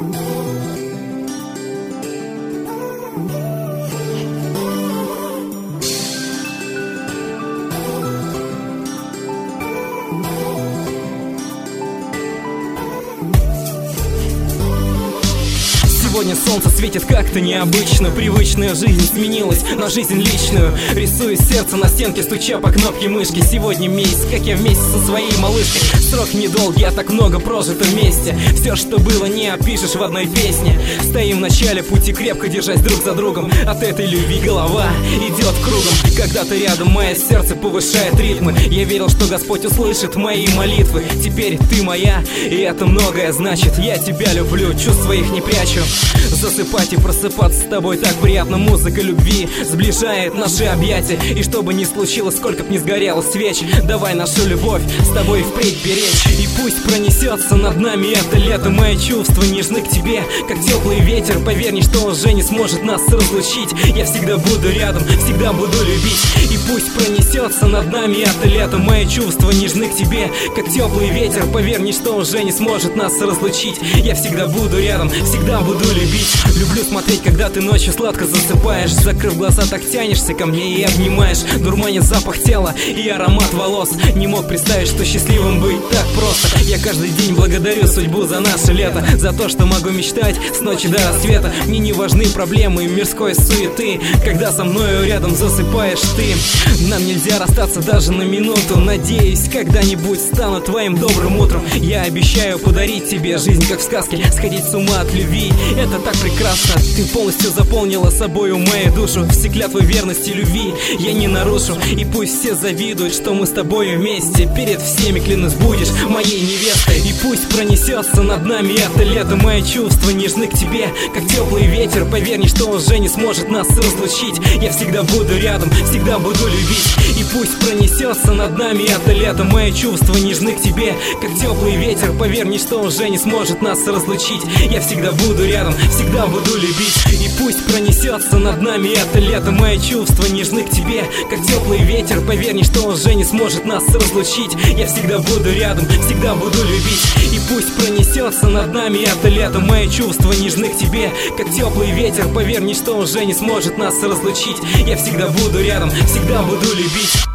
Сегодня солнце светит как-то необычно. Привычная жизнь сменилась на жизнь личную. Рисую сердце на стенке, стуча по кнопке мышки. Сегодня месяц, как я вместе со своей малышкой. Срок недолгий, а так много прожито вместе. Все, что было, не опишешь в одной песне. Стоим в начале пути, крепко держась друг за другом. От этой любви голова идет кругом. Когда ты рядом, мое сердце повышает ритмы. Я верил, что Господь услышит мои молитвы. Теперь ты моя, и это многое значит. Я тебя люблю, чувств своих не прячу. Засыпать и просыпаться с тобой так приятно. Музыка любви сближает наши объятия. И что бы ни случилось, сколько б ни сгорело свеч, давай нашу любовь с тобой впредь беречь. И пусть пронесется над нами это лето. Мои чувства нежны к тебе, как теплый ветер. Поверь, ничто уже не сможет нас разлучить. Я всегда буду рядом, всегда буду любить. И пусть пронесется над нами это лето. Мои чувства нежны к тебе, как теплый ветер. Поверь, ничто уже не сможет нас разлучить. Я всегда буду рядом, всегда буду любить. Люблю смотреть, когда ты ночью сладко засыпаешь. Закрыв глаза, так тянешься ко мне и обнимаешь. Дурманит запах тела и аромат волос. Не мог представить, что счастливым быть так просто. Я каждый день благодарю судьбу за наше лето, за то, что могу мечтать с ночи до рассвета. Мне не важны проблемы мирской суеты, когда со мною рядом засыпаешь ты. Нам нельзя расстаться даже на минуту. Надеюсь, когда-нибудь стану твоим добрым утром. Я обещаю подарить тебе жизнь, как в сказке. Сходить с ума от любви, это так прекрасно. Ты полностью заполнила собою мою душу. Все клятвы верности любви я не нарушу. И пусть все завидуют, что мы с тобой вместе. Перед всеми, клянусь, будешь моей невестой. И пусть пронесется над нами это лето. Мои чувства нежны к тебе, как теплый ветер. Поверь, ничто уже не сможет нас разлучить. Я всегда буду рядом, всегда буду любить. И пусть пронесется над нами это лето. Мои чувства нежны к тебе, как теплый ветер. Поверь, ничто уже не сможет нас разлучить. Я всегда буду рядом, всегда буду любить. И пусть пронесется над нами это лето. Мои чувства нежны к тебе, как теплый ветер. Поверь, ничто уже не сможет нас разлучить. Я всегда буду рядом, всегда буду любить. И пусть пронесется над нами это лето. Мои чувства нежны к тебе, как теплый ветер. Поверь, ничто уже не сможет нас разлучить. Я всегда буду рядом, всегда буду любить.